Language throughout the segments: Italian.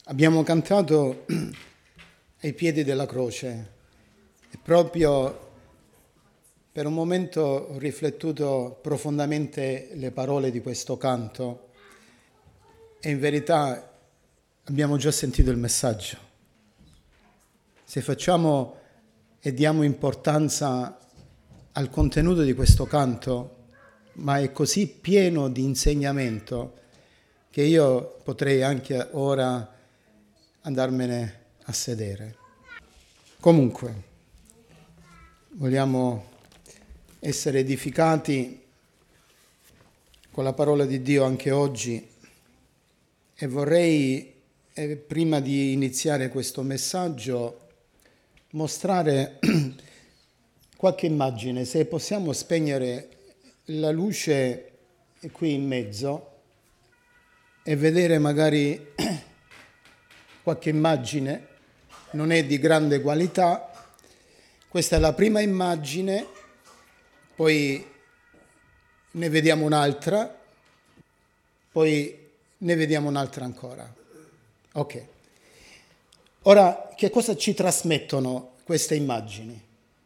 Abbiamo cantato ai piedi della croce e proprio per un momento ho riflettuto profondamente le parole di questo canto e in verità abbiamo già sentito il messaggio. Se facciamo e diamo importanza al contenuto di questo canto, ma è così pieno di insegnamento che io potrei anche ora andarmene a sedere. Comunque, vogliamo essere edificati con la parola di Dio anche oggi e vorrei, prima di iniziare questo messaggio, mostrare qualche immagine. Se possiamo spegnere la luce qui in mezzo e vedere magari qualche immagine, non è di grande qualità. Questa è la prima immagine, poi ne vediamo un'altra, poi ne vediamo un'altra ancora. Ok. Ora, che cosa ci trasmettono queste immagini?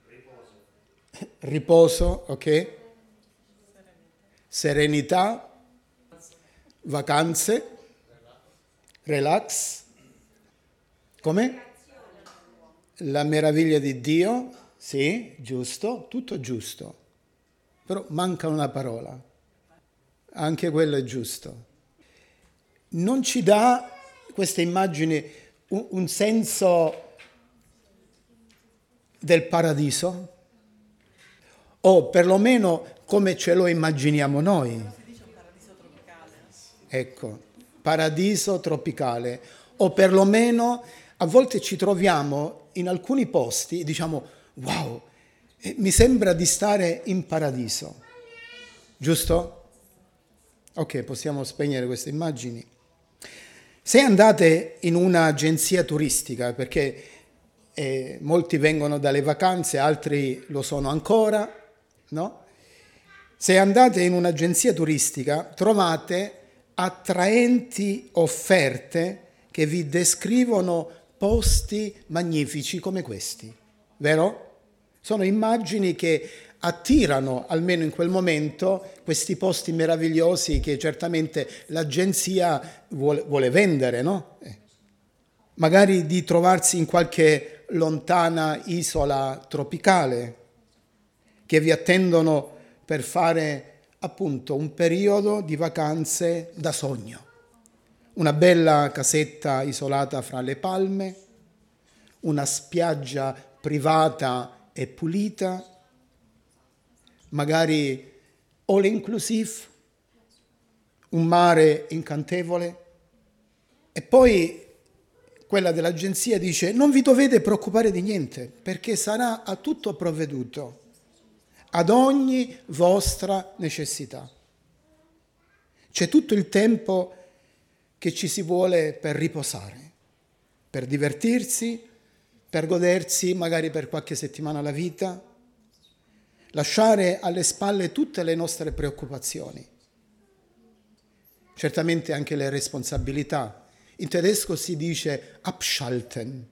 Riposo, ok? Serenità, vacanze, relax. Come? La meraviglia di Dio, sì, giusto, tutto giusto. Però manca una parola. Anche quello è giusto. Non ci dà queste immagini un senso del paradiso? O perlomeno come ce lo immaginiamo noi? Si dice un paradiso tropicale. Ecco, paradiso tropicale. O perlomeno a volte ci troviamo in alcuni posti e diciamo, wow, mi sembra di stare in paradiso. Giusto? Ok, possiamo spegnere queste immagini. Se andate in un'agenzia turistica, perché molti vengono dalle vacanze, altri lo sono ancora, no? Se andate in un'agenzia turistica trovate attraenti offerte che vi descrivono posti magnifici come questi, vero? Sono immagini che attirano, almeno in quel momento, questi posti meravigliosi che certamente l'agenzia vuole vendere, no? Magari di trovarsi in qualche lontana isola tropicale che vi attendono per fare appunto un periodo di vacanze da sogno. Una bella casetta isolata fra le palme, una spiaggia privata e pulita, magari all inclusive, un mare incantevole. E poi quella dell'agenzia dice: non vi dovete preoccupare di niente, perché sarà a tutto provveduto, ad ogni vostra necessità. C'è tutto il tempo che ci si vuole per riposare, per divertirsi, per godersi magari per qualche settimana la vita, lasciare alle spalle tutte le nostre preoccupazioni, certamente anche le responsabilità. In tedesco si dice abschalten.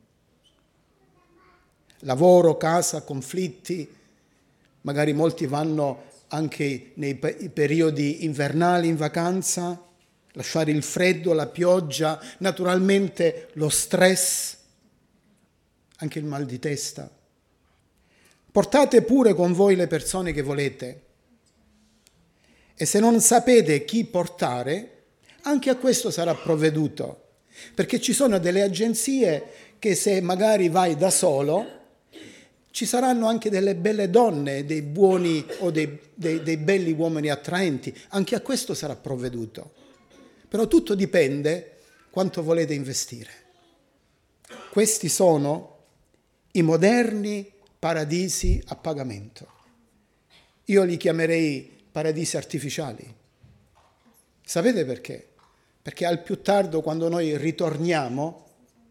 Lavoro, casa, conflitti, magari molti vanno anche nei periodi invernali in vacanza, lasciare il freddo, la pioggia, naturalmente lo stress, anche il mal di testa. Portate pure con voi le persone che volete e se non sapete chi portare, anche a questo sarà provveduto, perché ci sono delle agenzie che se magari vai da solo, ci saranno anche delle belle donne, dei buoni o dei belli uomini attraenti, anche a questo sarà provveduto. Però tutto dipende quanto volete investire. Questi sono i moderni paradisi a pagamento. Io li chiamerei paradisi artificiali. Sapete perché? Perché al più tardi, quando noi ritorniamo,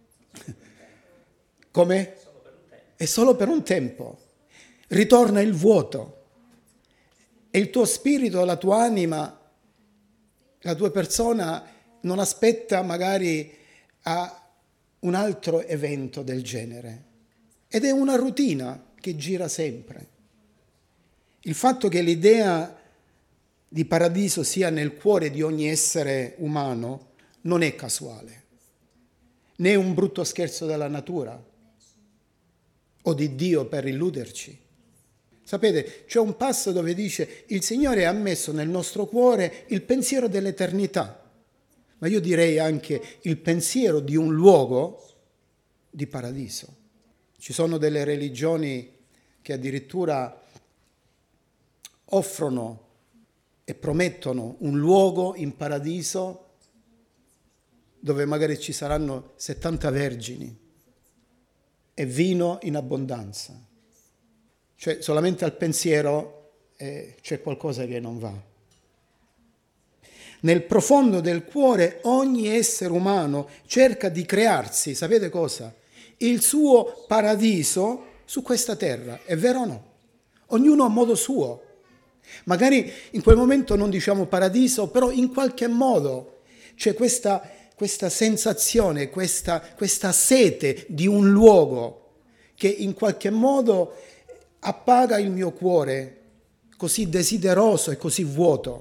come? È solo per un tempo. Ritorna il vuoto. E il tuo spirito, la tua anima, la tua persona non aspetta magari a un altro evento del genere. Ed è una routine che gira sempre. Il fatto che l'idea di paradiso sia nel cuore di ogni essere umano non è casuale, né un brutto scherzo della natura o di Dio per illuderci. Sapete, c'è un passo dove dice: il Signore ha messo nel nostro cuore il pensiero dell'eternità, ma io direi anche il pensiero di un luogo di paradiso. Ci sono delle religioni che addirittura offrono e promettono un luogo in paradiso dove magari ci saranno 70 vergini e vino in abbondanza. Cioè, solamente al pensiero c'è qualcosa che non va. Nel profondo del cuore ogni essere umano cerca di crearsi, sapete cosa? Il suo paradiso su questa terra, è vero o no? Ognuno a modo suo. Magari in quel momento non diciamo paradiso, però in qualche modo c'è questa sensazione, questa sete di un luogo che in qualche modo appaga il mio cuore, così desideroso e così vuoto.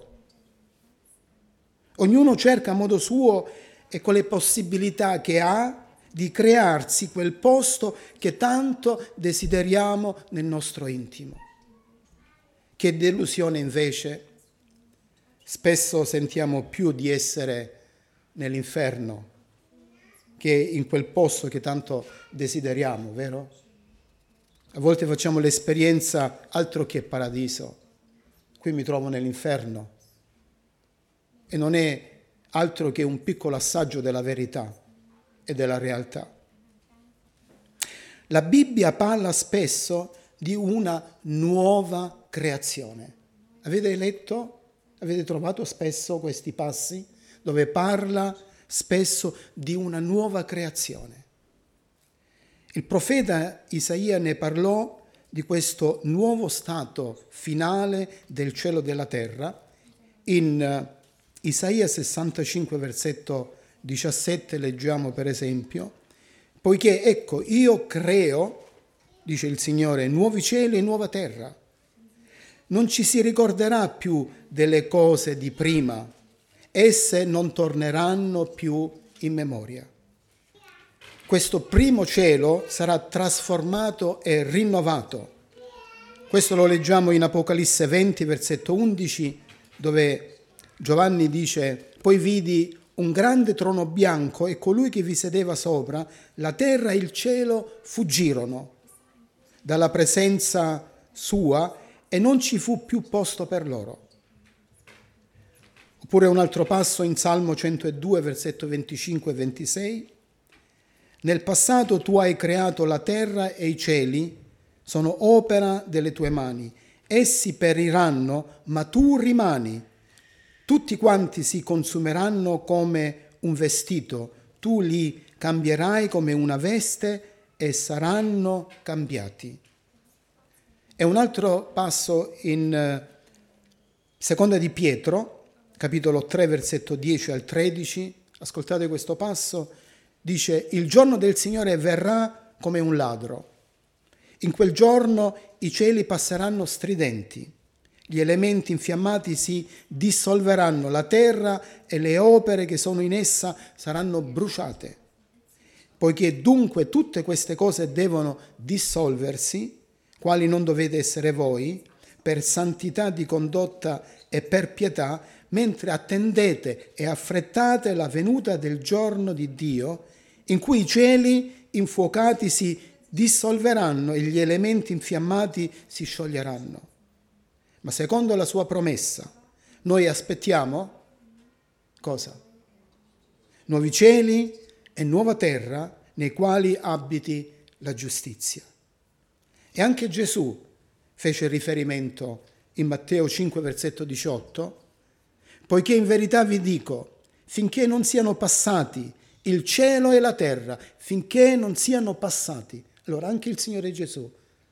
Ognuno cerca a modo suo e con le possibilità che ha di crearsi quel posto che tanto desideriamo nel nostro intimo. Che delusione invece, spesso sentiamo più di essere nell'inferno che in quel posto che tanto desideriamo, vero? A volte facciamo l'esperienza altro che paradiso, qui mi trovo nell'inferno e non è altro che un piccolo assaggio della verità e della realtà. La Bibbia parla spesso di una nuova creazione. Avete letto? Avete trovato spesso questi passi dove parla spesso di una nuova creazione? Il profeta Isaia ne parlò di questo nuovo stato finale del cielo e della terra in Isaia 65, versetto 17, leggiamo per esempio: poiché ecco io creo, dice il Signore, nuovi cieli e nuova terra. Non ci si ricorderà più delle cose di prima, esse non torneranno più in memoria. Questo primo cielo sarà trasformato e rinnovato. Questo lo leggiamo in Apocalisse 20, versetto 11, dove Giovanni dice: poi vidi un grande trono bianco e colui che vi sedeva sopra, la terra e il cielo fuggirono dalla presenza sua e non ci fu più posto per loro. Oppure un altro passo in Salmo 102, versetto 25 e 26. Nel passato tu hai creato la terra e i cieli, sono opera delle tue mani. Essi periranno, ma tu rimani. Tutti quanti si consumeranno come un vestito, tu li cambierai come una veste e saranno cambiati. E un altro passo in Seconda di Pietro, capitolo 3, versetto 10 al 13, ascoltate questo passo, dice: il giorno del Signore verrà come un ladro. In quel giorno i cieli passeranno stridenti, gli elementi infiammati si dissolveranno, la terra e le opere che sono in essa saranno bruciate. Poiché dunque tutte queste cose devono dissolversi, quali non dovete essere voi, per santità di condotta e per pietà, mentre attendete e affrettate la venuta del giorno di Dio, in cui i cieli infuocati si dissolveranno e gli elementi infiammati si scioglieranno. Ma secondo la sua promessa, noi aspettiamo cosa? Nuovi cieli e nuova terra nei quali abiti la giustizia. E anche Gesù fece riferimento in Matteo 5, versetto 18, poiché in verità vi dico, finché non siano passati il cielo e la terra, finché non siano passati. Allora anche il Signore Gesù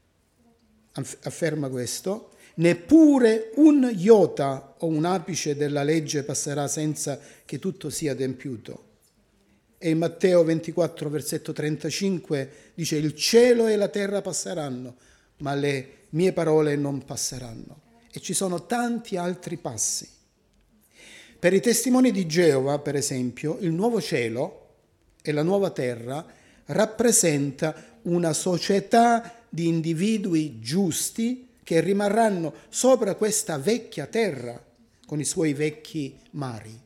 afferma questo: neppure un iota o un apice della legge passerà senza che tutto sia adempiuto. E in Matteo 24, versetto 35, dice: il cielo e la terra passeranno, ma le mie parole non passeranno. E ci sono tanti altri passi. Per i testimoni di Geova, per esempio, il nuovo cielo e la nuova terra rappresenta una società di individui giusti che rimarranno sopra questa vecchia terra con i suoi vecchi mari.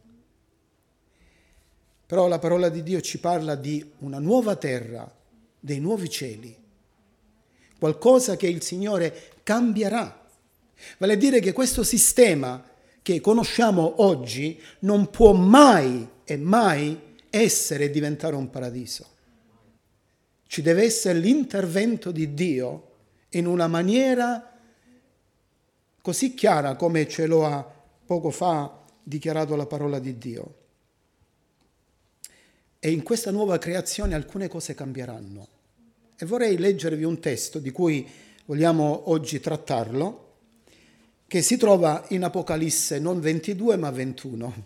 Però la parola di Dio ci parla di una nuova terra, dei nuovi cieli, qualcosa che il Signore cambierà. Vale a dire che questo sistema che conosciamo oggi non può mai e mai essere e diventare un paradiso. Ci deve essere l'intervento di Dio in una maniera così chiara come ce lo ha poco fa dichiarato la parola di Dio. E in questa nuova creazione alcune cose cambieranno. E vorrei leggervi un testo di cui vogliamo oggi trattarlo, che si trova in Apocalisse non 22 ma 21.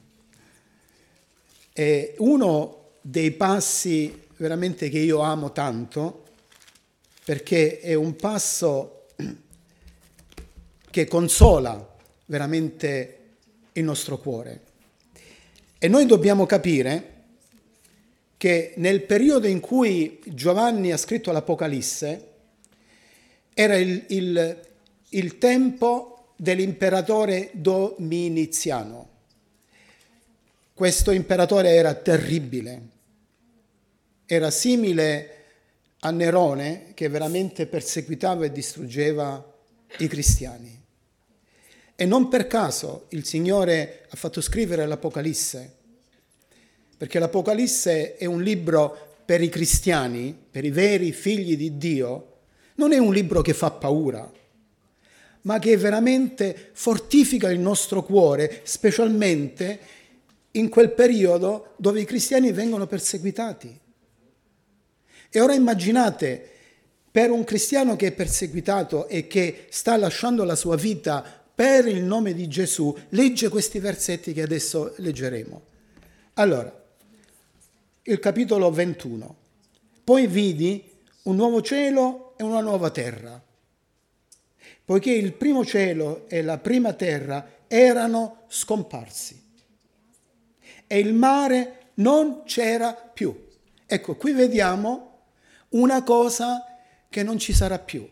È uno dei passi veramente che io amo tanto, perché è un passo che consola veramente il nostro cuore. E noi dobbiamo capire che nel periodo in cui Giovanni ha scritto l'Apocalisse era il tempo dell'imperatore Dominiziano. Questo imperatore era terribile, era simile a Nerone che veramente perseguitava e distruggeva i cristiani. E non per caso il Signore ha fatto scrivere l'Apocalisse, perché l'Apocalisse è un libro per i cristiani, per i veri figli di Dio. Non è un libro che fa paura, ma che veramente fortifica il nostro cuore, specialmente in quel periodo dove i cristiani vengono perseguitati. E ora immaginate, per un cristiano che è perseguitato e che sta lasciando la sua vita per il nome di Gesù, legge questi versetti che adesso leggeremo. Allora, il capitolo 21. Poi vidi un nuovo cielo e una nuova terra, poiché il primo cielo e la prima terra erano scomparsi e il mare non c'era più. Ecco, qui vediamo una cosa che non ci sarà più.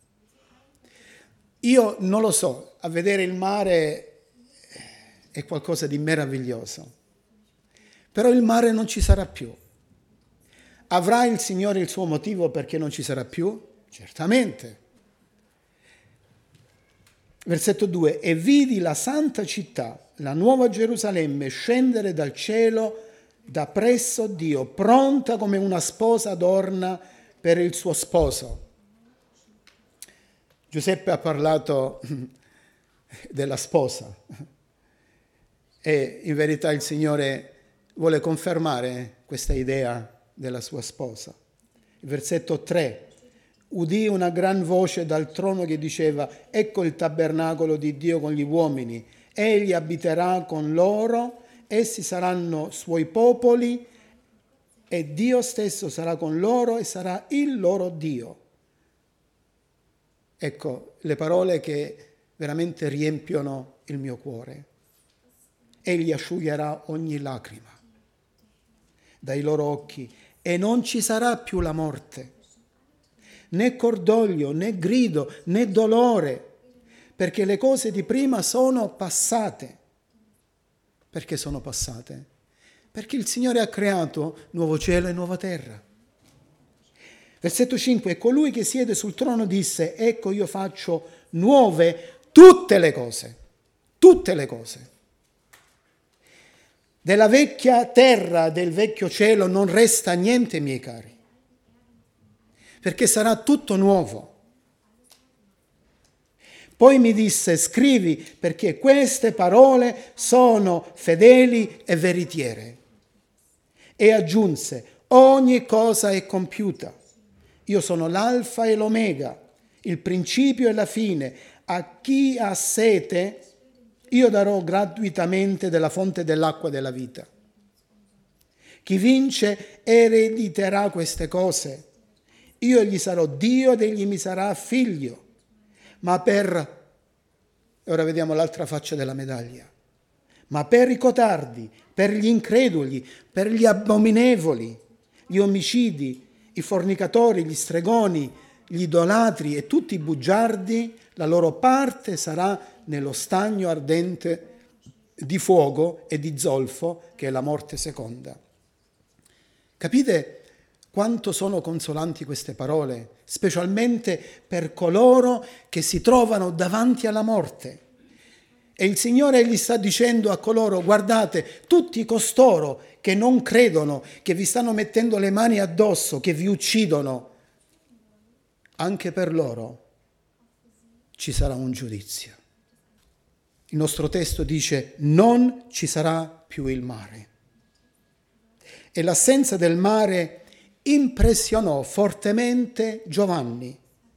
Io non lo so, a vedere il mare è qualcosa di meraviglioso. Però il mare non ci sarà più. Avrà il Signore il suo motivo perché non ci sarà più? Certamente. Versetto 2. E vidi la santa città, la nuova Gerusalemme, scendere dal cielo da presso Dio, pronta come una sposa adorna per il suo sposo. Giuseppe ha parlato della sposa e in verità il Signore vuole confermare questa idea della sua sposa. Il versetto 3. Udì una gran voce dal trono che diceva: ecco il tabernacolo di Dio con gli uomini, egli abiterà con loro, essi saranno suoi popoli e Dio stesso sarà con loro e sarà il loro Dio. Ecco le parole che veramente riempiono il mio cuore. Egli asciugherà ogni lacrima dai loro occhi e non ci sarà più la morte, né cordoglio, né grido, né dolore, perché le cose di prima sono passate. Perché sono passate? Perché il Signore ha creato nuovo cielo e nuova terra. Versetto 5. E colui che siede sul trono disse: ecco io faccio nuove tutte le cose. Tutte le cose. Della vecchia terra, del vecchio cielo non resta niente, miei cari, perché sarà tutto nuovo. Poi mi disse: scrivi, perché queste parole sono fedeli e veritiere. E aggiunse: ogni cosa è compiuta. Io sono l'alfa e l'omega, il principio e la fine. A chi ha sete io darò gratuitamente della fonte dell'acqua della vita. Chi vince erediterà queste cose. Io gli sarò Dio ed egli mi sarà figlio. E ora vediamo l'altra faccia della medaglia. Ma per i codardi, per gli increduli, per gli abominevoli, gli omicidi, i fornicatori, gli stregoni, gli idolatri e tutti i bugiardi, la loro parte sarà nello stagno ardente di fuoco e di zolfo, che è la morte seconda. Capite quanto sono consolanti queste parole, specialmente per coloro che si trovano davanti alla morte. E il Signore gli sta dicendo a coloro: guardate, tutti costoro che non credono, che vi stanno mettendo le mani addosso, che vi uccidono, anche per loro ci sarà un giudizio. Il nostro testo dice: non ci sarà più il mare. E l'assenza del mare impressionò fortemente Giovanni.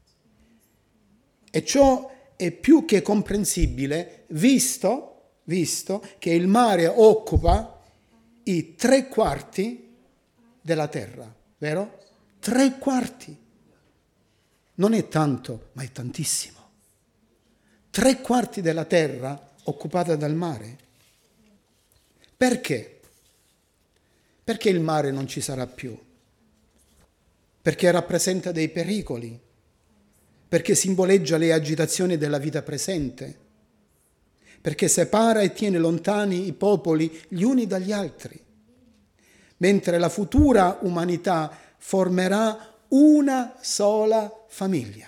E ciò è più che comprensibile, visto che il mare occupa i 3/4 della terra, vero? 3/4. Non è tanto, ma è tantissimo. 3/4 della terra occupata dal mare. Perché? Perché il mare non ci sarà più? Perché rappresenta dei pericoli, perché simboleggia le agitazioni della vita presente, perché separa e tiene lontani i popoli gli uni dagli altri, mentre la futura umanità formerà una sola famiglia.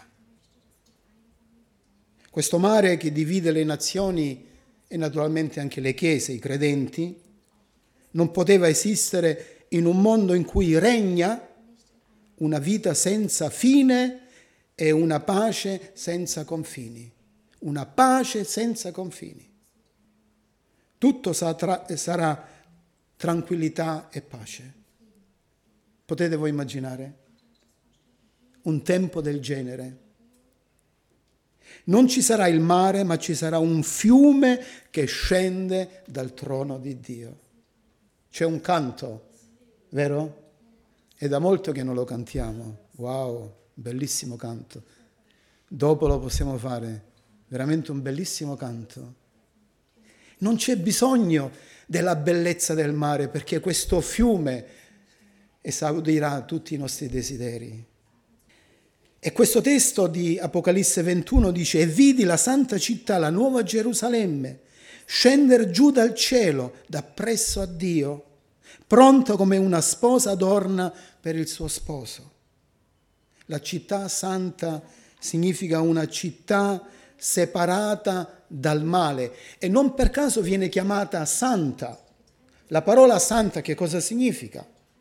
Questo mare che divide le nazioni e naturalmente anche le chiese, i credenti, non poteva esistere in un mondo in cui regna una vita senza fine e una pace senza confini. Una pace senza confini. Tutto sarà tranquillità e pace. Potete voi immaginare un tempo del genere? Non ci sarà il mare, ma ci sarà un fiume che scende dal trono di Dio. C'è un canto, vero? È da molto che non lo cantiamo. Wow, bellissimo canto. Dopo lo possiamo fare. Veramente un bellissimo canto. Non c'è bisogno della bellezza del mare, perché questo fiume esaudirà tutti i nostri desideri. E questo testo di Apocalisse 21 dice: e vidi la santa città, la nuova Gerusalemme, scendere giù dal cielo, da presso a Dio, pronta come una sposa adorna per il suo sposo. La città santa significa una città separata dal male, e non per caso viene chiamata santa. La parola santa che cosa significa?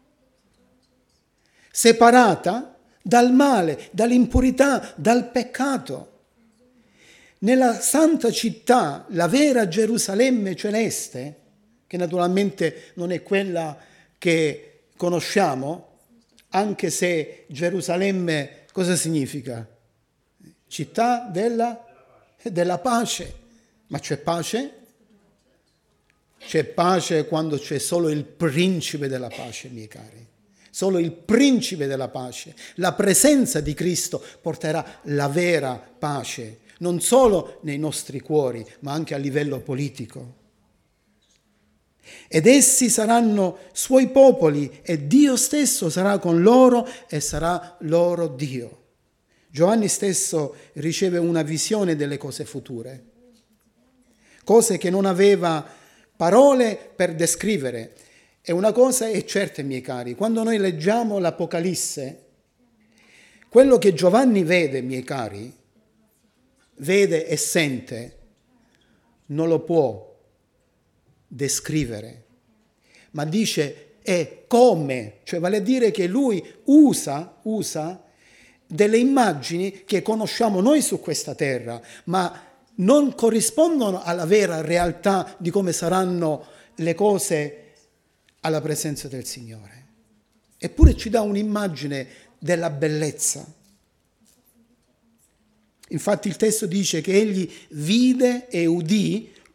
Separata dal male, dall'impurità, dal peccato. Nella santa città, la vera Gerusalemme celeste, che naturalmente non è quella che conosciamo, anche se Gerusalemme cosa significa? Città della pace. Ma c'è pace? C'è pace quando c'è solo il principe della pace, miei cari. Solo il principe della pace. La presenza di Cristo porterà la vera pace, non solo nei nostri cuori, ma anche a livello politico. Ed essi saranno suoi popoli e Dio stesso sarà con loro e sarà loro Dio. Giovanni stesso riceve una visione delle cose future, cose che non aveva parole per descrivere. E una cosa è certa, miei cari, quando noi leggiamo l'Apocalisse, quello che Giovanni vede, miei cari, vede e sente, non lo può descrivere, ma dice è come, cioè vale a dire che lui usa delle immagini che conosciamo noi su questa terra, ma non corrispondono alla vera realtà di come saranno le cose alla presenza del Signore. Eppure ci dà un'immagine della bellezza. Infatti il testo dice che egli vide e udì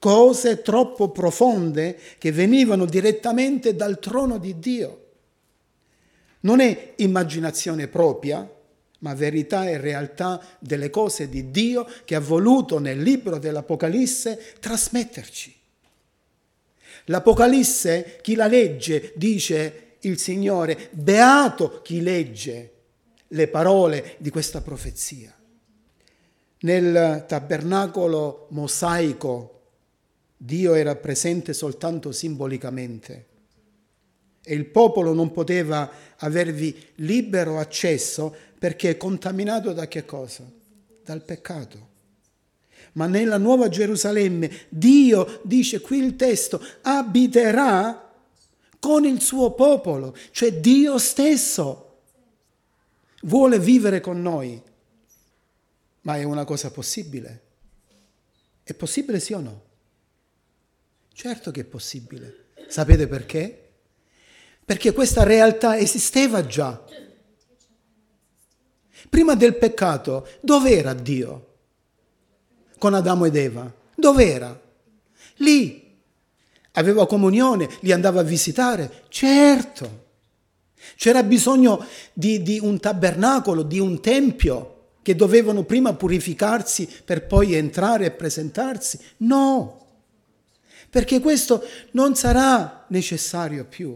cose troppo profonde che venivano direttamente dal trono di Dio. Non è immaginazione propria, ma verità e realtà delle cose di Dio che ha voluto nel libro dell'Apocalisse trasmetterci. L'Apocalisse, chi la legge, dice il Signore, beato chi legge le parole di questa profezia. Nel tabernacolo mosaico Dio era presente soltanto simbolicamente e il popolo non poteva avervi libero accesso perché è contaminato da che cosa? Dal peccato. Ma nella Nuova Gerusalemme Dio, dice qui il testo, abiterà con il suo popolo, cioè Dio stesso vuole vivere con noi. Ma è una cosa possibile? È possibile sì o no? Certo che è possibile. Sapete perché? Perché questa realtà esisteva già. Prima del peccato, dov'era Dio? Con Adamo ed Eva. Dov'era? Lì. Aveva comunione, li andava a visitare? Certo. C'era bisogno di un tabernacolo, di un tempio, che dovevano prima purificarsi per poi entrare e presentarsi? No, perché questo non sarà necessario più.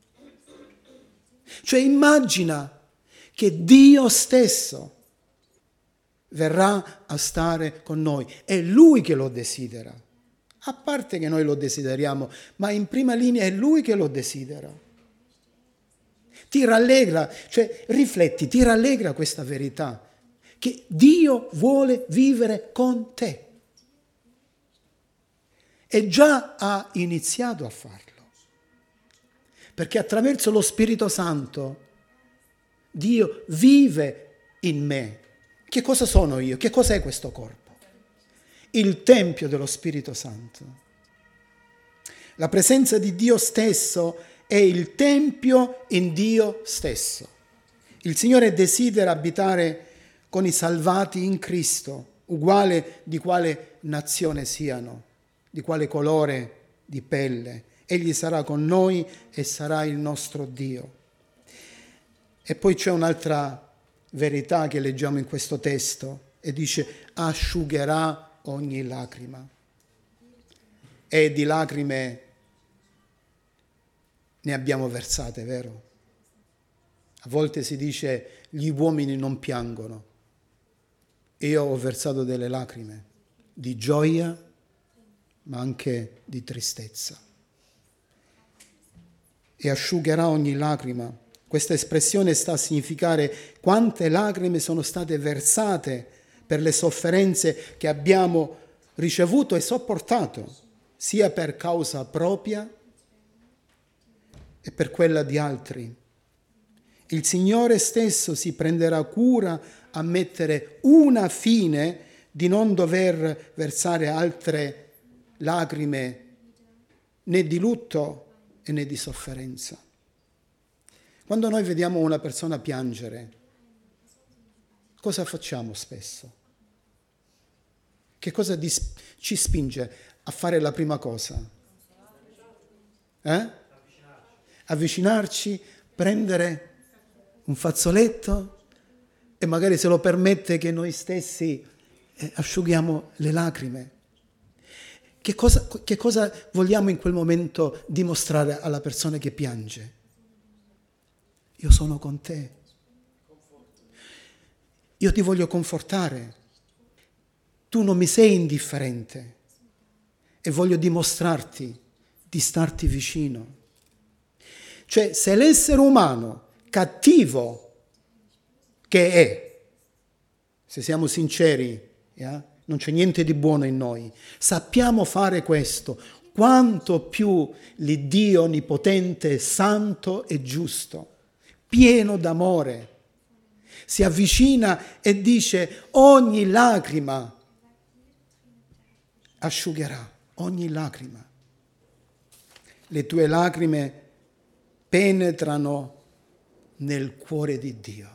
Cioè immagina che Dio stesso verrà a stare con noi, è Lui che lo desidera, a parte che noi lo desideriamo, ma in prima linea è Lui che lo desidera. Ti rallegra, cioè rifletti, ti rallegra questa verità, che Dio vuole vivere con te. E già ha iniziato a farlo. Perché attraverso lo Spirito Santo Dio vive in me. Che cosa sono io? Che cos'è questo corpo? Il Tempio dello Spirito Santo. La presenza di Dio stesso è il Tempio in Dio stesso. Il Signore desidera abitare con i salvati in Cristo, uguale di quale nazione siano, di quale colore di pelle. Egli sarà con noi e sarà il nostro Dio. E poi c'è un'altra verità che leggiamo in questo testo e dice asciugherà ogni lacrima. E di lacrime ne abbiamo versate, vero? A volte si dice gli uomini non piangono. Io ho versato delle lacrime di gioia, ma anche di tristezza. E asciugherà ogni lacrima. Questa espressione sta a significare quante lacrime sono state versate per le sofferenze che abbiamo ricevuto e sopportato, sia per causa propria e per quella di altri. Il Signore stesso si prenderà cura a mettere una fine di non dover versare altre lacrime né di lutto né di sofferenza. Quando noi vediamo una persona piangere, cosa facciamo spesso? Che cosa ci spinge a fare la prima cosa? Avvicinarci, prendere un fazzoletto e magari, se lo permette, che noi stessi asciughiamo le lacrime. Che cosa vogliamo in quel momento dimostrare alla persona che piange? Io sono con te. Io ti voglio confortare. Tu non mi sei indifferente e voglio dimostrarti di starti vicino. Cioè, se l'essere umano cattivo che è, se siamo sinceri, non c'è niente di buono in noi, sappiamo fare questo, quanto più l'Iddio onnipotente, santo e giusto, pieno d'amore, si avvicina e dice ogni lacrima asciugherà, ogni lacrima. Le tue lacrime penetrano nel cuore di Dio.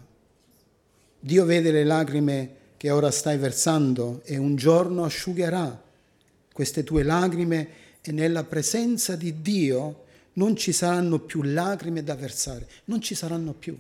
Dio vede le lacrime che ora stai versando e un giorno asciugherà queste tue lacrime e nella presenza di Dio non ci saranno più lacrime da versare, non ci saranno più.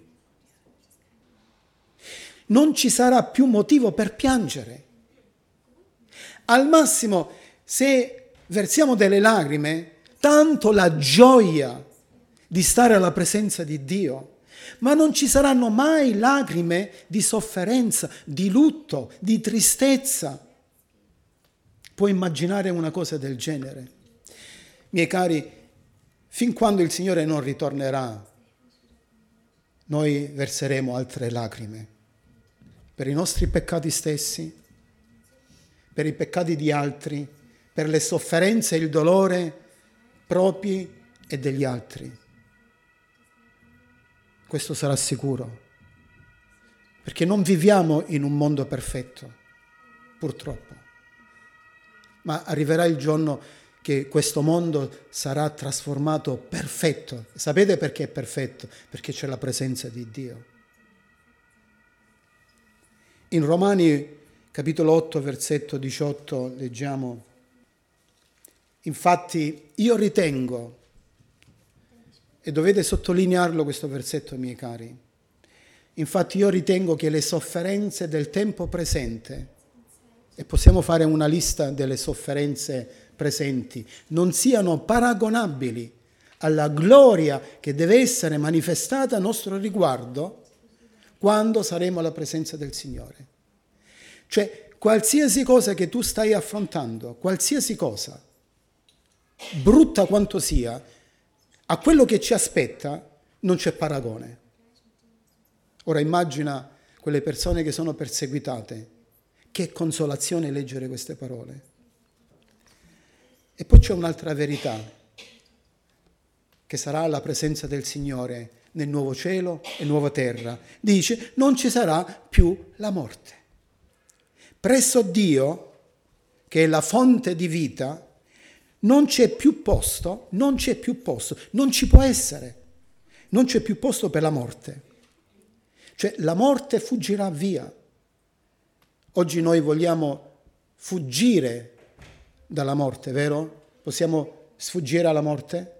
Non ci sarà più motivo per piangere. Al massimo, se versiamo delle lacrime, tanto la gioia di stare alla presenza di Dio, ma non ci saranno mai lacrime di sofferenza, di lutto, di tristezza. Puoi immaginare una cosa del genere? Miei cari, fin quando il Signore non ritornerà, noi verseremo altre lacrime per i nostri peccati stessi, per i peccati di altri, per le sofferenze e il dolore propri e degli altri. Questo sarà sicuro, perché non viviamo in un mondo perfetto, purtroppo. Ma arriverà il giorno che questo mondo sarà trasformato perfetto. Sapete perché è perfetto? Perché c'è la presenza di Dio. In Romani capitolo 8, versetto 18, leggiamo: infatti io ritengo, e dovete sottolinearlo questo versetto, miei cari, infatti io ritengo che le sofferenze del tempo presente, e possiamo fare una lista delle sofferenze presenti, non siano paragonabili alla gloria che deve essere manifestata a nostro riguardo quando saremo alla presenza del Signore. Cioè, qualsiasi cosa che tu stai affrontando, qualsiasi cosa, brutta quanto sia, a quello che ci aspetta non c'è paragone. Ora immagina quelle persone che sono perseguitate. Che consolazione leggere queste parole. E poi c'è un'altra verità, che sarà la presenza del Signore nel nuovo cielo e nuova terra. Dice, non ci sarà più la morte. Presso Dio, che è la fonte di vita, non c'è più posto, non ci può essere, non c'è più posto per la morte. Cioè la morte fuggirà via. Oggi noi vogliamo fuggire dalla morte, vero? Possiamo sfuggire alla morte?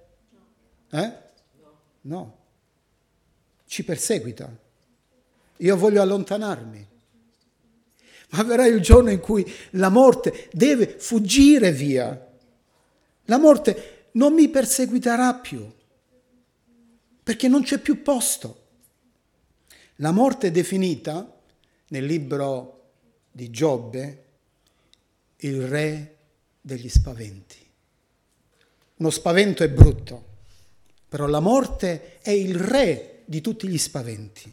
No. Ci perseguita. Io voglio allontanarmi. Ma verrà il giorno in cui la morte deve fuggire via. La morte non mi perseguiterà più, perché non c'è più posto. La morte è definita nel libro di Giobbe il re degli spaventi. Uno spavento è brutto, però la morte è il re di tutti gli spaventi.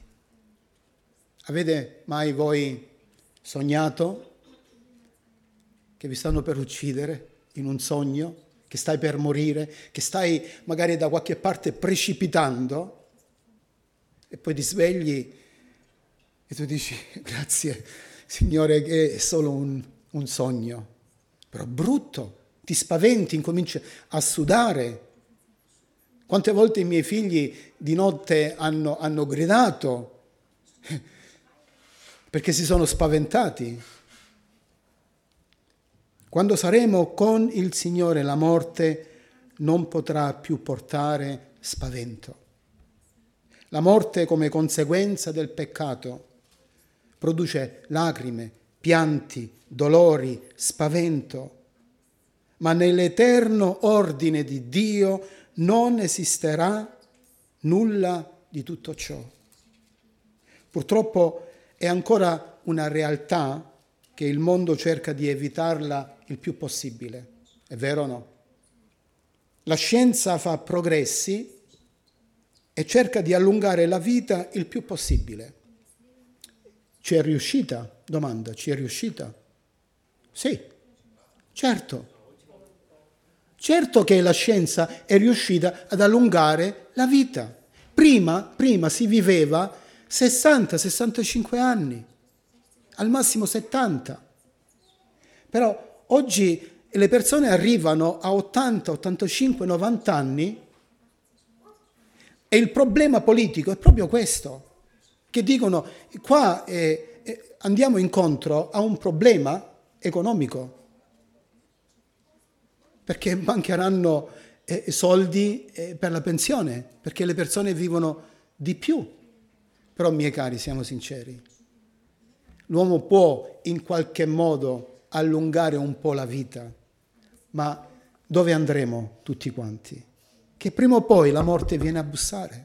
Avete mai voi sognato che vi stanno per uccidere in un sogno, che stai per morire, che stai magari da qualche parte precipitando e poi ti svegli e tu dici grazie Signore che è solo un sogno, però brutto, ti spaventi, incominci a sudare. Quante volte i miei figli di notte hanno gridato perché si sono spaventati. Quando saremo con il Signore, la morte non potrà più portare spavento. La morte, come conseguenza del peccato, produce lacrime, pianti, dolori, spavento. Ma nell'eterno ordine di Dio non esisterà nulla di tutto ciò. Purtroppo è ancora una realtà che il mondo cerca di evitarla il più possibile. È vero o no? La scienza fa progressi e cerca di allungare la vita il più possibile. Ci è riuscita? Domanda, ci è riuscita? Sì, certo. Certo che la scienza è riuscita ad allungare la vita. Prima si viveva 60-65 anni, al massimo 70. Però oggi le persone arrivano a 80, 85, 90 anni e il problema politico è proprio questo, che dicono qua andiamo incontro a un problema economico. perché mancheranno soldi per la pensione, perché le persone vivono di più. Però, miei cari, siamo sinceri, l'uomo può in qualche modo allungare un po' la vita, ma dove andremo tutti quanti? Che prima o poi la morte viene a bussare.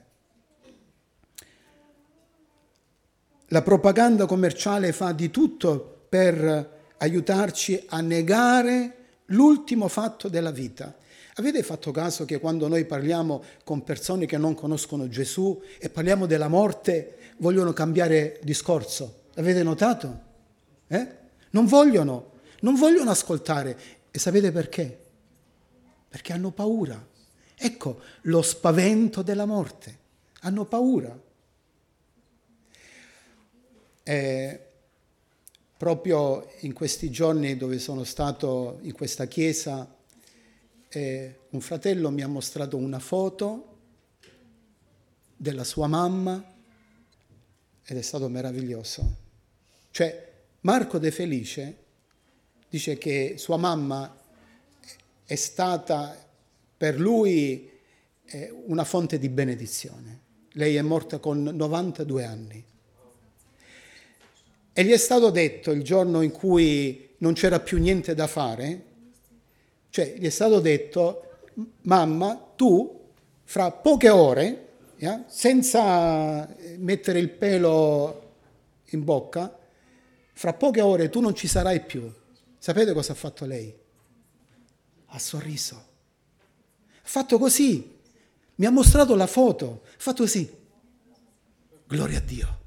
La propaganda commerciale fa di tutto per aiutarci a negare l'ultimo fatto della vita. Avete fatto caso che quando noi parliamo con persone che non conoscono Gesù e parliamo della morte, vogliono cambiare discorso? L'avete notato? Non vogliono ascoltare. E sapete perché? Perché hanno paura. Ecco lo spavento della morte. Hanno paura. Proprio in questi giorni dove sono stato in questa chiesa, un fratello mi ha mostrato una foto della sua mamma ed è stato meraviglioso. Cioè, Marco De Felice dice che sua mamma è stata per lui una fonte di benedizione. Lei è morta con 92 anni. E gli è stato detto il giorno in cui non c'era più niente da fare, cioè gli è stato detto: mamma, tu fra poche ore, senza mettere il pelo in bocca, fra poche ore tu non ci sarai più. Sapete cosa ha fatto lei? Ha sorriso. Ha fatto così. Mi ha mostrato la foto. Ha fatto così. Gloria a Dio.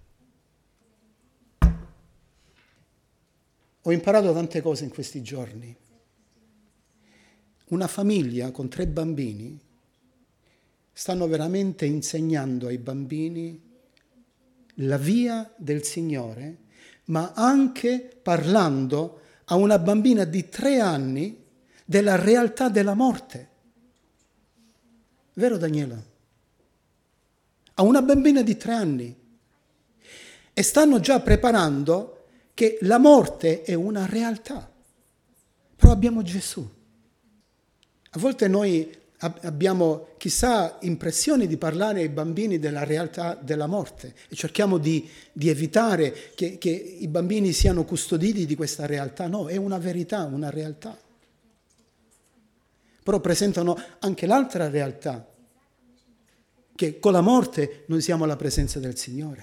Ho imparato tante cose in questi giorni. Una famiglia con 3 bambini stanno veramente insegnando ai bambini la via del Signore, ma anche parlando a una bambina di 3 anni della realtà della morte. Vero, Daniela? A una bambina di 3 anni. E stanno già preparando che la morte è una realtà. Però abbiamo Gesù. A volte noi abbiamo chissà impressioni di parlare ai bambini della realtà della morte e cerchiamo di evitare che i bambini siano custoditi di questa realtà. No, è una verità, una realtà. Però presentano anche l'altra realtà, che con la morte noi siamo alla presenza del Signore.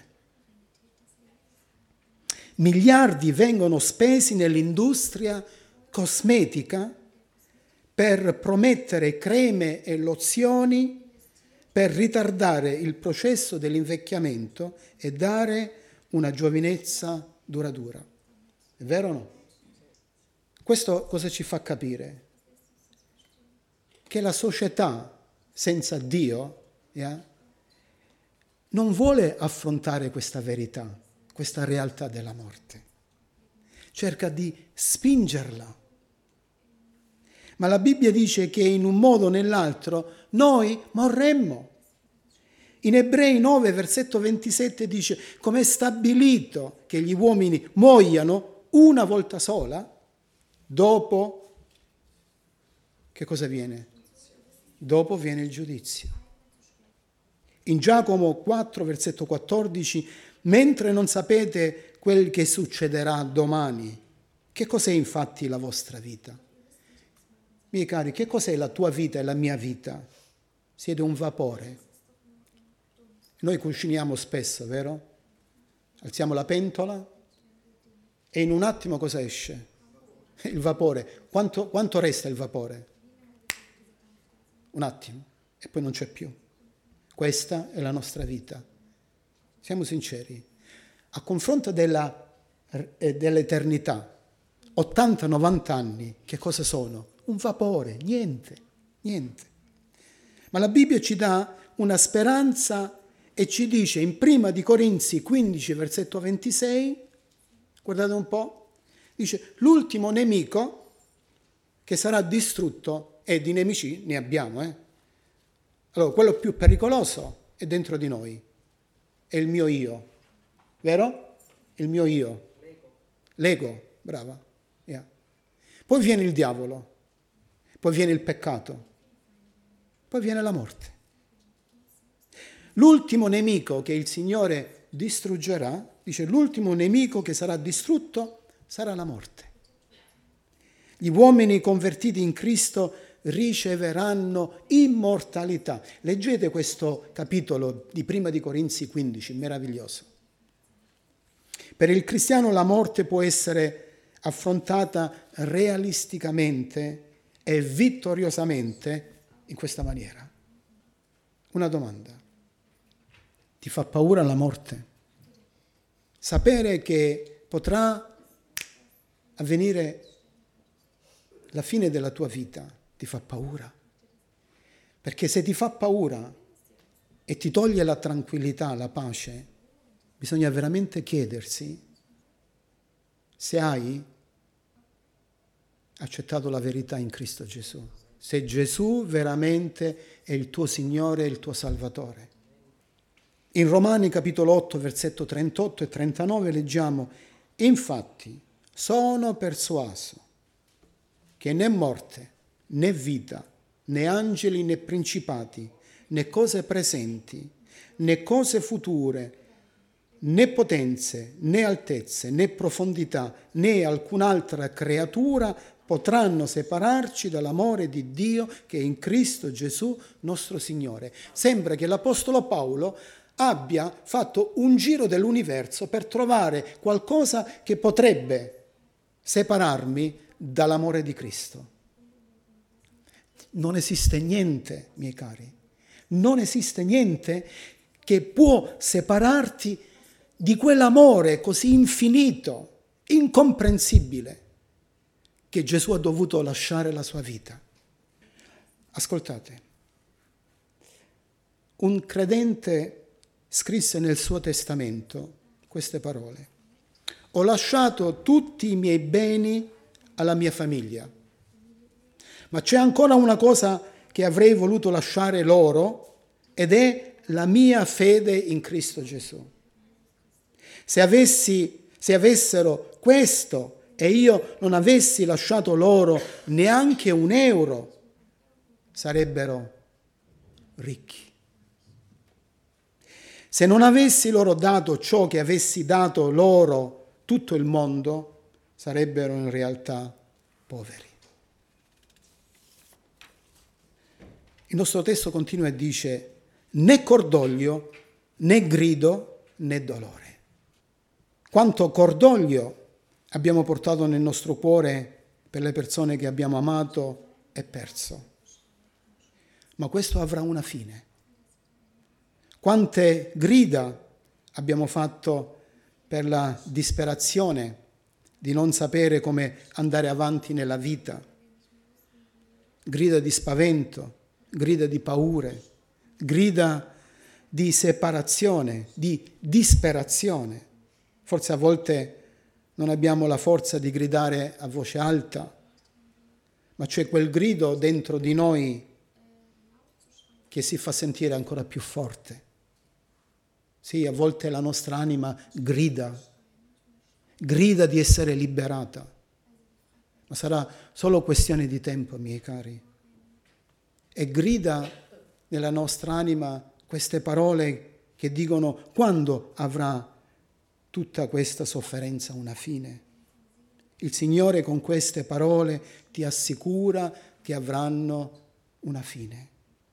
Miliardi vengono spesi nell'industria cosmetica per promettere creme e lozioni per ritardare il processo dell'invecchiamento e dare una giovinezza duratura. È vero o no? Questo cosa ci fa capire? Che la società senza Dio non vuole affrontare questa verità, questa realtà della morte. Cerca di spingerla. Ma la Bibbia dice che in un modo o nell'altro noi morremmo. In Ebrei 9, versetto 27 dice: come è stabilito che gli uomini muoiano una volta sola, dopo che cosa viene? Dopo viene il giudizio. In Giacomo 4, versetto 14, mentre non sapete quel che succederà domani, che cos'è infatti la vostra vita? Miei cari, che cos'è la tua vita e la mia vita? Siete un vapore. Noi cuciniamo spesso, vero? Alziamo la pentola e in un attimo cosa esce? Il vapore. Quanto resta il vapore? Un attimo e poi non c'è più. Questa è la nostra vita. Siamo sinceri. A confronto dell'eternità, 80-90 anni, che cosa sono? Un vapore, niente. Ma la Bibbia ci dà una speranza e ci dice in Prima di Corinzi 15, versetto 26, guardate un po', dice: l'ultimo nemico che sarà distrutto, e di nemici ne abbiamo, Allora, quello più pericoloso è dentro di noi, è il mio io, vero? Il mio io. L'ego, brava. Yeah. Poi viene il diavolo. poi viene il peccato, poi viene la morte. L'ultimo nemico che il Signore distruggerà, dice l'ultimo nemico che sarà distrutto sarà la morte. Gli uomini convertiti in Cristo riceveranno immortalità. Leggete questo capitolo di Prima di Corinzi 15, meraviglioso. Per il cristiano la morte può essere affrontata realisticamente e vittoriosamente in questa maniera. Una domanda: ti fa paura la morte? Sapere che potrà avvenire la fine della tua vita ti fa paura? Perché se ti fa paura e ti toglie la tranquillità, la pace, bisogna veramente chiedersi se hai accettato la verità in Cristo Gesù, se Gesù veramente è il tuo Signore e il tuo Salvatore. In Romani capitolo 8, versetto 38 e 39 leggiamo: infatti sono persuaso che né morte, né vita, né angeli, né principati, né cose presenti, né cose future, né potenze, né altezze, né profondità, né alcun'altra creatura potranno separarci dall'amore di Dio che è in Cristo Gesù nostro Signore. Sembra che l'Apostolo Paolo abbia fatto un giro dell'universo per trovare qualcosa che potrebbe separarmi dall'amore di Cristo. Non esiste niente, miei cari, non esiste niente che può separarti di quell'amore così infinito, incomprensibile, che Gesù ha dovuto lasciare la sua vita. Ascoltate, un credente scrisse nel suo testamento queste parole: ho lasciato tutti i miei beni alla mia famiglia, ma c'è ancora una cosa che avrei voluto lasciare loro, ed è la mia fede in Cristo Gesù. Se avessero questo e io non avessi lasciato loro neanche un euro, sarebbero ricchi. Se non avessi loro dato ciò che avessi dato loro tutto il mondo, sarebbero in realtà poveri. Il nostro testo continua e dice: né cordoglio, né grido, né dolore. Quanto cordoglio abbiamo portato nel nostro cuore per le persone che abbiamo amato e perso. Ma questo avrà una fine. Quante grida abbiamo fatto per la disperazione di non sapere come andare avanti nella vita. Grida di spavento, grida di paure, grida di separazione, di disperazione. Forse a volte non abbiamo la forza di gridare a voce alta, ma c'è quel grido dentro di noi che si fa sentire ancora più forte. Sì, a volte la nostra anima grida di essere liberata, ma sarà solo questione di tempo, miei cari. E grida nella nostra anima queste parole che dicono: quando avrà tutta questa sofferenza una fine? Il Signore con queste parole ti assicura che avranno una fine.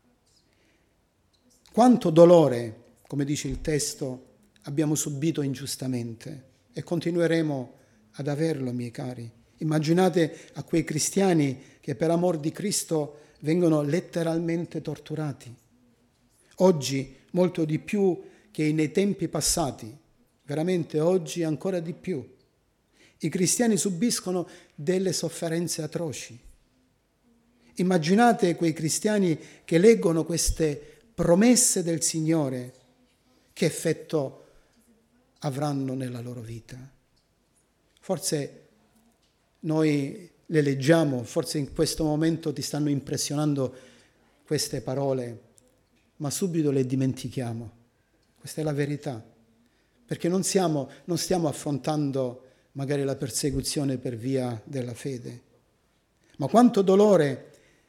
Quanto dolore, come dice il testo, abbiamo subito ingiustamente e continueremo ad averlo, miei cari. Immaginate a quei cristiani che per amor di Cristo vengono letteralmente torturati. Oggi molto di più che nei tempi passati, veramente oggi ancora di più. I cristiani subiscono delle sofferenze atroci. Immaginate quei cristiani che leggono queste promesse del Signore, che effetto avranno nella loro vita. Forse noi le leggiamo, forse in questo momento ti stanno impressionando queste parole, ma subito le dimentichiamo. Questa è la verità, perché non stiamo affrontando magari la persecuzione per via della fede. Ma quanto dolore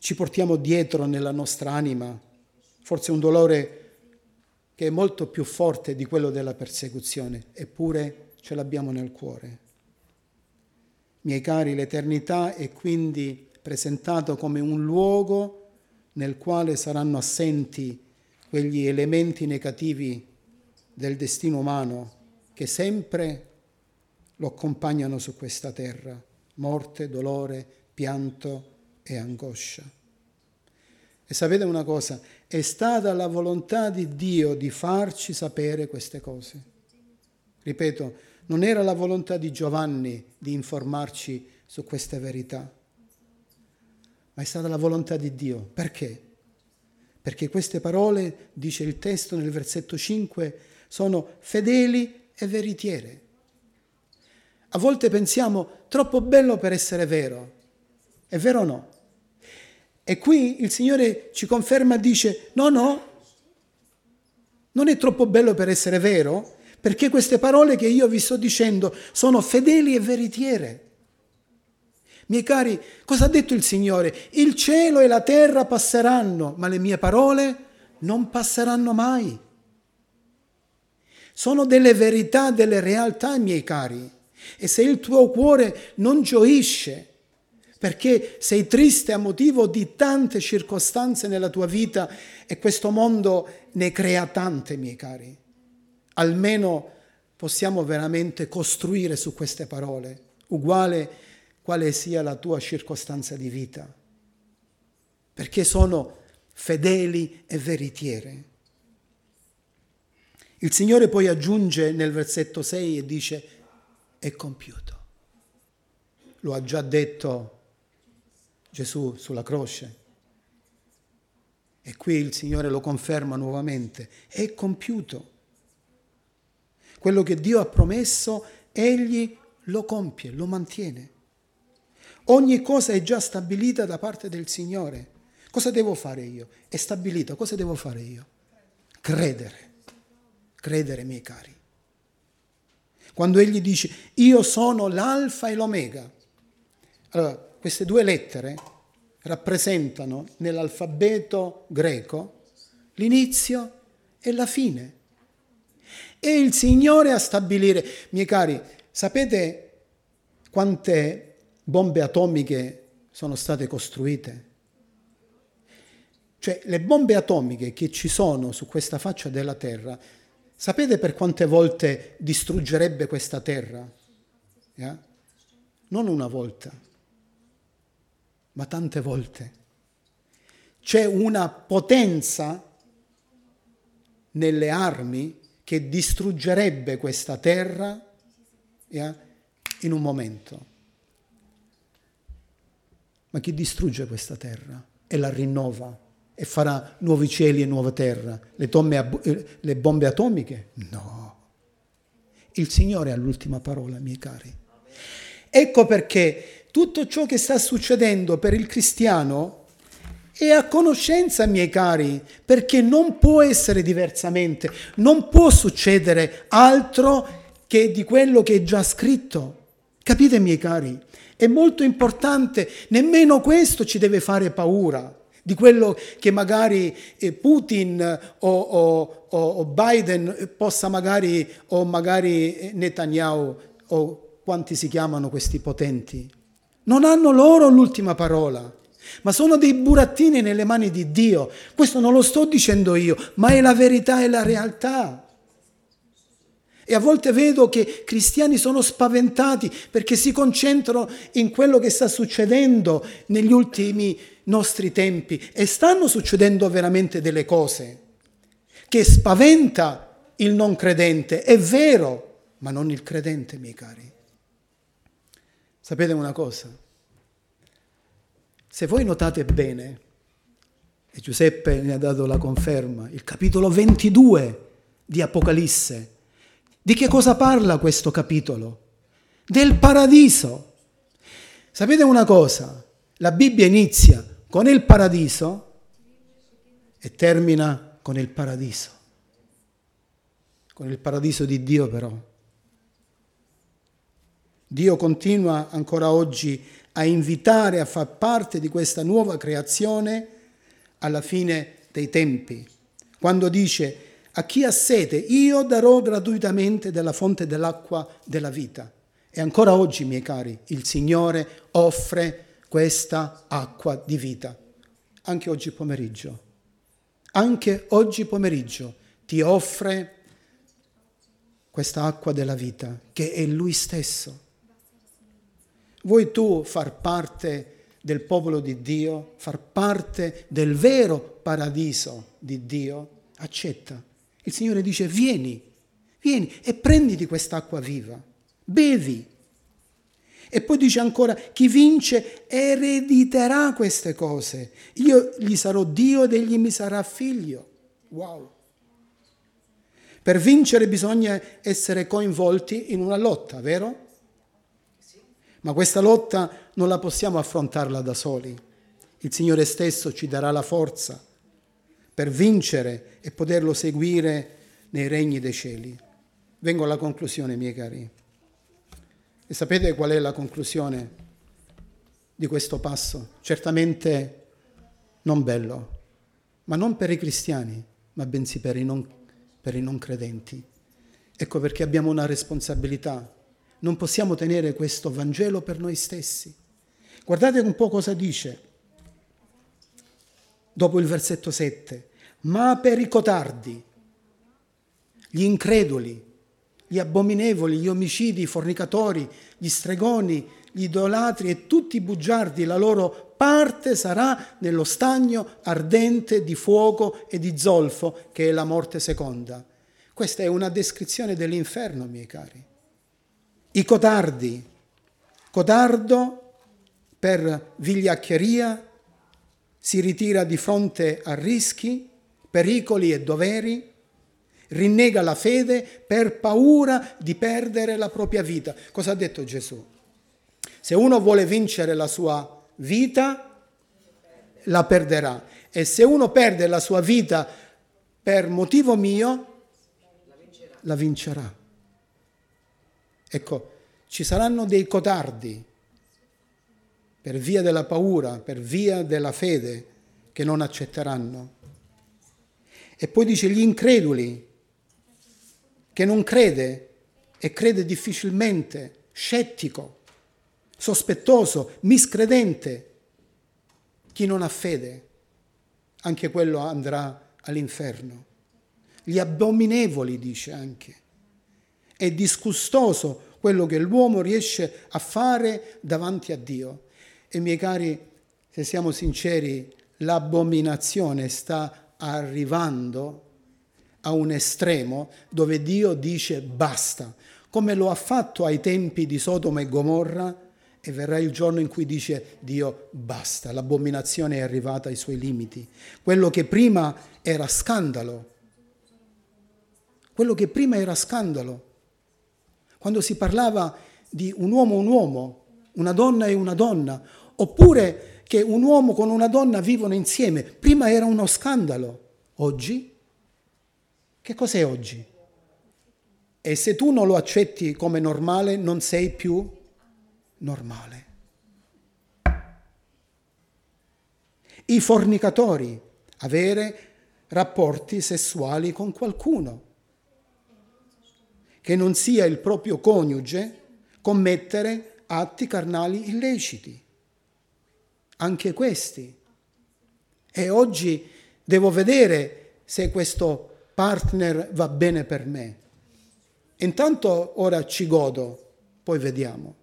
ci portiamo dietro nella nostra anima, forse un dolore che è molto più forte di quello della persecuzione, eppure ce l'abbiamo nel cuore. Miei cari, l'eternità è quindi presentato come un luogo nel quale saranno assenti quegli elementi negativi del destino umano che sempre lo accompagnano su questa terra: morte, dolore, pianto e angoscia. E sapete una cosa? È stata la volontà di Dio di farci sapere queste cose. Ripeto, non era la volontà di Giovanni di informarci su queste verità, ma è stata la volontà di Dio. Perché? Perché queste parole, dice il testo nel versetto 5, sono fedeli e veritiere. A volte pensiamo, troppo bello per essere vero. È vero o no? E qui il Signore ci conferma, dice, no, non è troppo bello per essere vero, perché queste parole che io vi sto dicendo sono fedeli e veritiere. Miei cari, cosa ha detto il Signore? Il cielo e la terra passeranno, ma le mie parole non passeranno mai. Sono delle verità, delle realtà, miei cari. E se il tuo cuore non gioisce, perché sei triste a motivo di tante circostanze nella tua vita e questo mondo ne crea tante, miei cari, almeno possiamo veramente costruire su queste parole, uguale quale sia la tua circostanza di vita, perché sono fedeli e veritiere. Il Signore poi aggiunge nel versetto 6 e dice: è compiuto. Lo ha già detto Gesù sulla croce. E qui il Signore lo conferma nuovamente. È compiuto. Quello che Dio ha promesso, Egli lo compie, lo mantiene. Ogni cosa è già stabilita da parte del Signore. Cosa devo fare io? È stabilita. Cosa devo fare io? Credere. Credere, miei cari. Quando Egli dice, io sono l'alfa e l'omega. Allora, queste due lettere rappresentano nell'alfabeto greco l'inizio e la fine. E il Signore a stabilire, miei cari, sapete quante bombe atomiche sono state costruite? Cioè, le bombe atomiche che ci sono su questa faccia della terra, sapete per quante volte distruggerebbe questa terra? Non una volta, ma tante volte. C'è una potenza nelle armi che distruggerebbe questa terra in un momento. Ma chi distrugge questa terra e la rinnova e farà nuovi cieli e nuova terra? Le bombe atomiche? No. Il Signore ha l'ultima parola, miei cari. Ecco perché tutto ciò che sta succedendo per il cristiano è a conoscenza, miei cari, perché non può essere diversamente, non può succedere altro che di quello che è già scritto. Capite, miei cari? È molto importante, nemmeno questo ci deve fare paura, di quello che magari Putin o Biden possa magari, o magari Netanyahu, o quanti si chiamano questi potenti. Non hanno loro l'ultima parola, ma sono dei burattini nelle mani di Dio. Questo non lo sto dicendo io, ma è la verità e la realtà. E a volte vedo che cristiani sono spaventati perché si concentrano in quello che sta succedendo negli ultimi nostri tempi, e stanno succedendo veramente delle cose che spaventa il non credente, è vero, ma non il credente, miei cari. Sapete una cosa? Se voi notate bene, e Giuseppe ne ha dato la conferma, il capitolo 22 di Apocalisse, di che cosa parla questo capitolo? Del paradiso. Sapete una cosa? La Bibbia inizia con il paradiso e termina con il paradiso. Con il paradiso di Dio, però. Dio continua ancora oggi a invitare a far parte di questa nuova creazione alla fine dei tempi, quando dice: a chi ha sete io darò gratuitamente della fonte dell'acqua della vita. E ancora oggi, miei cari, il Signore offre questa acqua di vita. Anche oggi pomeriggio ti offre questa acqua della vita, che è Lui stesso. Vuoi tu far parte del popolo di Dio, far parte del vero paradiso di Dio? Accetta. Il Signore dice: vieni e prenditi quest'acqua viva, bevi. E poi dice ancora: chi vince erediterà queste cose. Io gli sarò Dio ed egli mi sarà figlio. Wow! Per vincere bisogna essere coinvolti in una lotta, vero? Ma questa lotta non la possiamo affrontarla da soli. Il Signore stesso ci darà la forza per vincere e poterlo seguire nei regni dei cieli. Vengo alla conclusione, miei cari. E sapete qual è la conclusione di questo passo? Certamente non bello, ma non per i cristiani, ma bensì per i non credenti. Ecco perché abbiamo una responsabilità. Non possiamo tenere questo Vangelo per noi stessi. Guardate un po' cosa dice dopo il versetto 7. Ma per i codardi, gli increduli, gli abominevoli, gli omicidi, i fornicatori, gli stregoni, gli idolatri e tutti i bugiardi, la loro parte sarà nello stagno ardente di fuoco e di zolfo, che è la morte seconda. Questa è una descrizione dell'inferno, miei cari. I codardi, codardo per vigliaccheria, si ritira di fronte a rischi, pericoli e doveri, rinnega la fede per paura di perdere la propria vita. Cosa ha detto Gesù? Se uno vuole vincere la sua vita, la perderà. E se uno perde la sua vita per motivo mio, la vincerà. Ecco, ci saranno dei codardi per via della paura, per via della fede, che non accetteranno. E poi dice gli increduli, che non crede e crede difficilmente, scettico, sospettoso, miscredente. Chi non ha fede, anche quello andrà all'inferno. Gli abominevoli, dice anche. È disgustoso quello che l'uomo riesce a fare davanti a Dio. E miei cari, se siamo sinceri, l'abominazione sta arrivando a un estremo dove Dio dice basta, come lo ha fatto ai tempi di Sodoma e Gomorra, e verrà il giorno in cui dice Dio basta, l'abominazione è arrivata ai suoi limiti. Quello che prima era scandalo, quando si parlava di un uomo, una donna e una donna, oppure che un uomo con una donna vivono insieme, prima era uno scandalo. Oggi? Che cos'è oggi? E se tu non lo accetti come normale, non sei più normale. I fornicatori, avere rapporti sessuali con qualcuno che non sia il proprio coniuge, commettere atti carnali illeciti. Anche questi. E oggi devo vedere se questo partner va bene per me. Intanto ora ci godo, poi vediamo.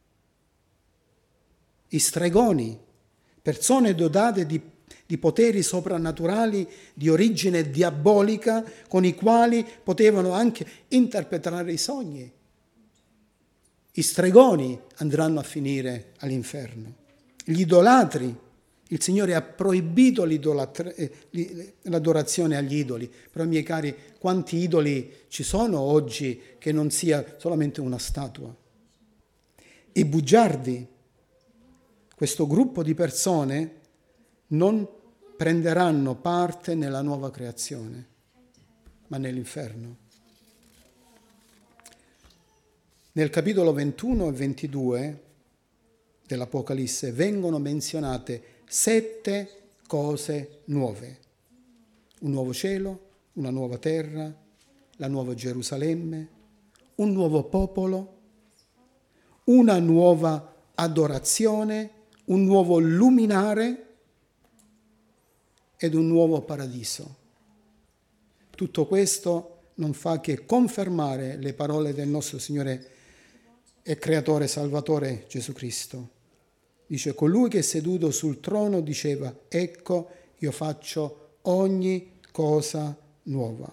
I stregoni, persone dotate di poteri soprannaturali di origine diabolica, con i quali potevano anche interpretare i sogni. I stregoni andranno a finire all'inferno. Gli idolatri, il Signore ha proibito l'adorazione agli idoli, però miei cari, quanti idoli ci sono oggi che non sia solamente una statua? I bugiardi, questo gruppo di persone non prenderanno parte nella nuova creazione, ma nell'inferno. Nel capitolo 21 e 22 dell'Apocalisse vengono menzionate 7 cose nuove. Un nuovo cielo, una nuova terra, la nuova Gerusalemme, un nuovo popolo, una nuova adorazione, un nuovo luminare ed un nuovo paradiso. Tutto questo non fa che confermare le parole del nostro Signore e Creatore Salvatore Gesù Cristo. Dice, colui che è seduto sul trono diceva, ecco, io faccio ogni cosa nuova.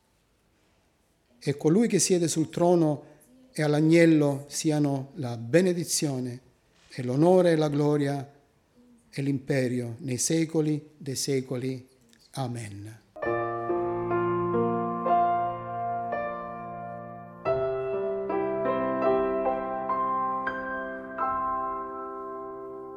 E colui che siede sul trono e all'agnello siano la benedizione e l'onore e la gloria e l'imperio nei secoli dei secoli. Amen.